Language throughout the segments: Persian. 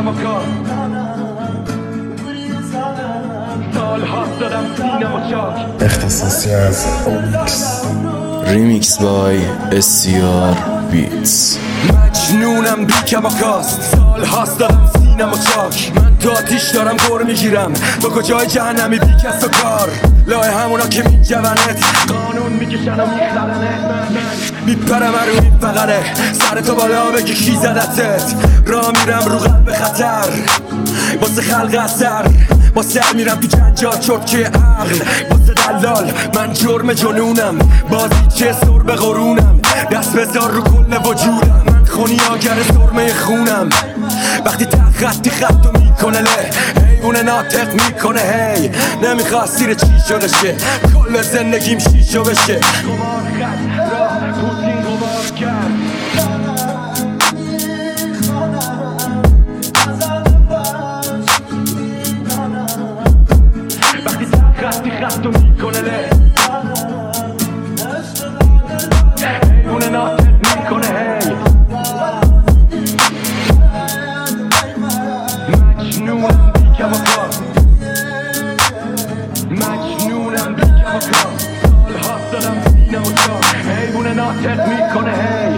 بیکم و کار سال هاست دادم سینم و چاک اختصاصی از اومیکس ریمیکس بای SCR بیتس. مجنونم بیکم و کاست سال هاست دادم سینم و چاک من تو آتیش دارم گر میگیرم تو کجای جهنمی بیکست و کار لای همونا که میجونت قانون میکشن و میخلنت میپرم رو این فقره سر تو بالا بگی کی زدتت راه میرم رو قلب خطر واسه خلق اثر با سر میرم تو جنجال چرتکه عقل واسه دلال من جرم جنونم بازی چه سر به قرونم دست بذار رو کل وجودم من خونی آگر سرمه خونم وقتی خطی خطو میکنه له حیوان ناطق میکنه هی نمیخواست سیر چی شده شه کل زندگیم شیشو بشه قمار خط راه پوتین قمار کرد وقتی خطی خطو میکنه له حیوان ناطق میکنه هی مجنونم بیکم و کار مجنونم بیکم و کار سال هاست دادم سینم و چاک حیوان ناطق میکنه هی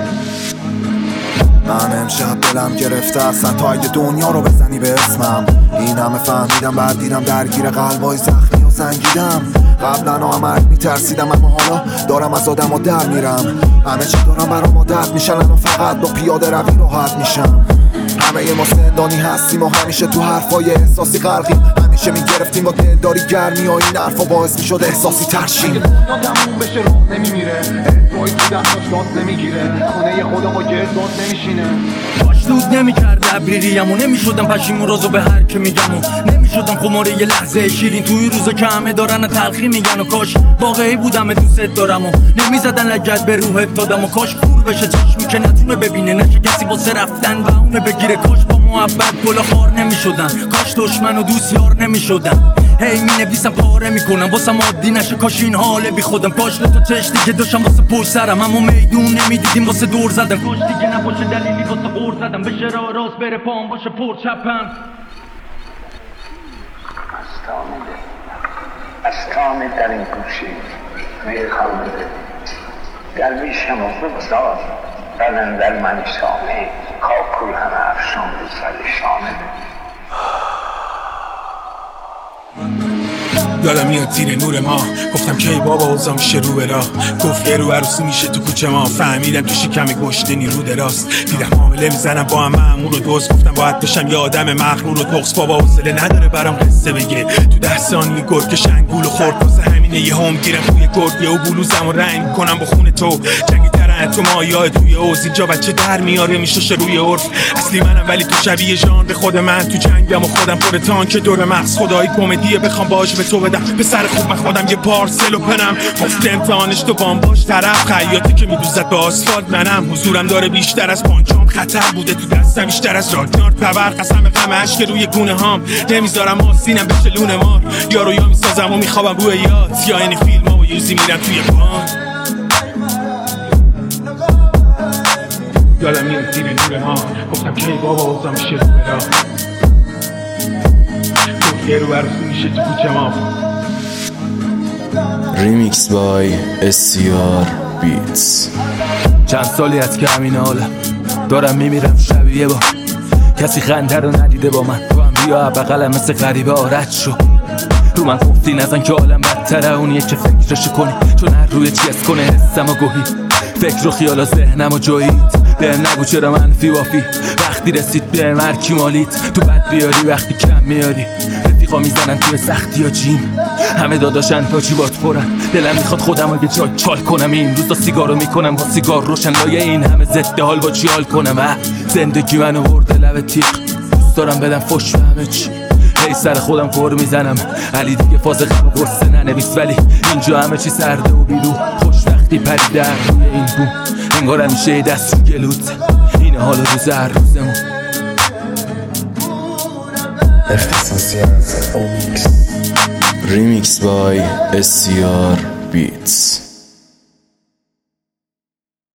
من امشب دلم گرفته اصلا تا اگه دنیا رو بزنی به اسمم این همه فهمیدم بعد دیدم درگیر قلبای زخمی و سنگیدم قبلا آمد میترسیدم اما حالا دارم از آدم ها در میرم همه چی دارم برام عادت میشن الان فقط با پیاده روی راحت میشم همه ما زندانی هستیم و همیشه تو حرفای احساسی غرقیم همیشه میگرفتیم با دلداری گرمی و این حرفا باعث میشد احساسی ترشیم دنیا تموم بشه راه نمیمیره احسایی تو دستاش داد نمیگیره خونه خودم با گرد داد نمیشینه باش دود نمیکرد ابریریم و نمیشدم پشیمون رازو به هر که میگم و نمیشدم خماره یه لحظه شیرین توی روزا که همه دارن تلخی میگن و کاش واقعی بودم دوست دارم و نمیزدن لگد به روحت دادم و کاش کور بشه چشمی که نتونه ببینه نشه کسی واسه رفتن بهونه بگیره کاش با محبت گل خار نمیشدن کاش دشمن و دوست یار نمیشدن هی مینویسم پاره میکنم واسم عادی نشه کاش این حاله بی خودم کاش تو چشتی که داشتم واسه پشت سرم اما میدون نمیدیدیم واسه دور زدم کاش دیگه نباشه دلیلی واسه غور زدم بشه راه راست بره پام باشه پر چپم استامه در این گوشه میخوانده درویشم و بگذار بدن در من شامه کاکل همه افشان به سر شامه یادم میاد زیر نور ما گفتم کی بابا اوضاع میشه رو به راه گفت یه رو عروسی میشه تو کوچه ما فهمیدم تو شکم گشتنی رو دراست دیدم حامله میزنم با هم مأمور و دوست گفتم باید بشم یه آدم مخمور و تقص بابا حوصله نداره برام قصه بگه تو 10 ثانیه گرگ شنگول و خورد واسه همینه یه هم گیرم توی گرگه و بلوزم و رنگ کنم با خون تو جنگی ترن تو مایه توی اوز اینجا بچه در میاره میشه روی عرف اصلی منم ولی تو شبیه ژانر خود من تو جنگم و خودم پر تانک دور مغز خدایی کمدیه بخوام باش به تو بدم به سر خوب من خودم یه پارسل و پنم گفت امتحانش تو بام باش طرف خیاطی که میدوزد به آسفالت منم حضورم داره بیشتر از پانچام خطر بوده تو دستم بیشتر از راگنار پبر قسم غم عشق روی گونه هام نمیذارم آسینم بشه لونه مار یارو یا میسازم و میخوابم روی یاد یا یعنی فیلم ها و یوزی میرم توی پان یادم میاد زیر نور ما گفتم کی بابا اوضاع میشه رو به راه گفت یه رو عروسی میشه تو کوچه ما ریمیکس بای SCR بیتس. چند سالی از که همین حالم دارم میمیرم شبیه با کسی خنده رو ندیده با من تو هم بیا بغلم مثل غریبه آرد شو رو من گفتی نزن که عالم بدتره اونیه که فکرشو کنی چون هر روی چیز کنه حسم و گوهی فکر و خیال و ذهنم و جایید بهم نگو چرا منفی وافی وقتی رسید بهم هر کی مالید تو بد بیاری وقتی کم میاری رفیقا میزنن توی سختی یا جیم همه داداشن تا چی بات پرن دلم میخواد خودم رو یه جای چال کنم این روزا سیگارو میکنم با سیگار روشن لایه این همه ضد حال با چی حال کنم زندگی منو برده لب تیغ دوست دارم بدم فش به همه چی هی سر خودم کور میزنم علی دیگه فاز غم و غصه ننویس ولی اینجا همه چی سرده و بیرو خوشبختی پریده روی این بوم انگار همیشه دست رو گلوت اینه حال روز هر روزمون اختصاصی از اومیکس ریمیکس بای SCR بیتس.